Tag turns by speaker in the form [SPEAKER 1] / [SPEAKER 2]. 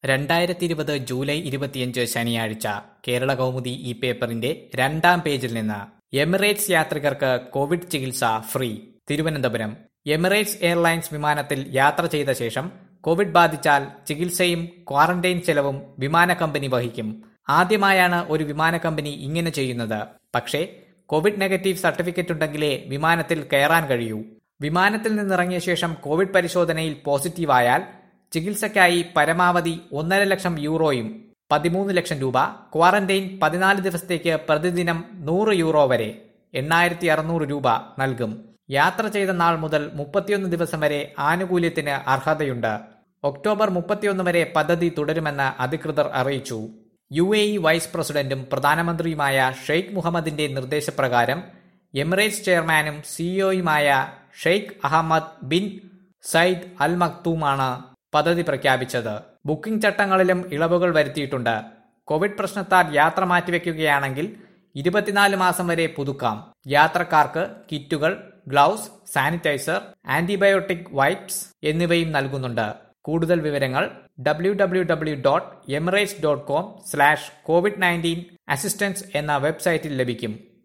[SPEAKER 1] 2020 July 25 ശനിയാഴ്ച കേരള കൗമുദി ഈ പേപ്പറിന്റെ 2-ാം പേജിൽ നിന്ന് എമിറേറ്റ്സ് യാത്രികർക്ക് കോവിഡ് ചികിത്സ ഫ്രീ. തിരുവനന്തപുരം. എമിറേറ്റ്സ് എയർലൈൻസ് വിമാനത്തിൽ യാത്ര ചെയ്ത ശേഷം കോവിഡ് ബാധിച്ചാൽ ചികിത്സയും ക്വാറന്റൈൻ ചെലവും വിമാന കമ്പനി വഹിക്കും. ആദ്യമായാണ് ഒരു വിമാന കമ്പനി ഇങ്ങനെ ചെയ്യുന്നത്. പക്ഷേ കോവിഡ് നെഗറ്റീവ് സർട്ടിഫിക്കറ്റ് ഉണ്ടെങ്കിലേ വിമാനത്തിൽ കയറാൻ കഴിയൂ. വിമാനത്തിൽ നിന്നിറങ്ങിയ ശേഷം കോവിഡ് പരിശോധനയിൽ പോസിറ്റീവായാൽ ചികിത്സയ്ക്കായി പരമാവധി 1.5 ലക്ഷം യൂറോയും 13 ലക്ഷം രൂപ, ക്വാറന്റൈൻ 14 ദിവസത്തേക്ക് പ്രതിദിനം 100 യൂറോ വരെ 8,600 രൂപ നൽകും. യാത്ര ചെയ്ത നാൾ മുതൽ 31 ദിവസം വരെ ആനുകൂല്യത്തിന് അർഹതയുണ്ട്. ഒക്ടോബർ 31 വരെ പദ്ധതി തുടരുമെന്ന് അധികൃതർ അറിയിച്ചു. UAE വൈസ് പ്രസിഡന്റും പ്രധാനമന്ത്രിയുമായ ഷെയ്ഖ് മുഹമ്മദിന്റെ നിർദ്ദേശപ്രകാരം എമിറേറ്റ്സ് ചെയർമാനും സിഇഒയുമായ Sheikh Ahmed bin Saeed Al മക്തൂമാണ് പദ്ധതി പ്രഖ്യാപിച്ചത്. ബുക്കിംഗ് ചട്ടങ്ങളിലും ഇളവുകൾ വരുത്തിയിട്ടുണ്ട്. കോവിഡ് പ്രശ്നത്താൽ യാത്ര മാറ്റിവെക്കുകയാണെങ്കിൽ 24 മാസം വരെ പുതുക്കാം. യാത്രക്കാർക്ക് കിറ്റുകൾ, ഗ്ലൗസ്, സാനിറ്റൈസർ, ആന്റിബയോട്ടിക് വൈപ്സ് എന്നിവയും നൽകുന്നുണ്ട്. കൂടുതൽ വിവരങ്ങൾ www.emirates.com/covid19assistance എന്ന വെബ്സൈറ്റിൽ ലഭിക്കും.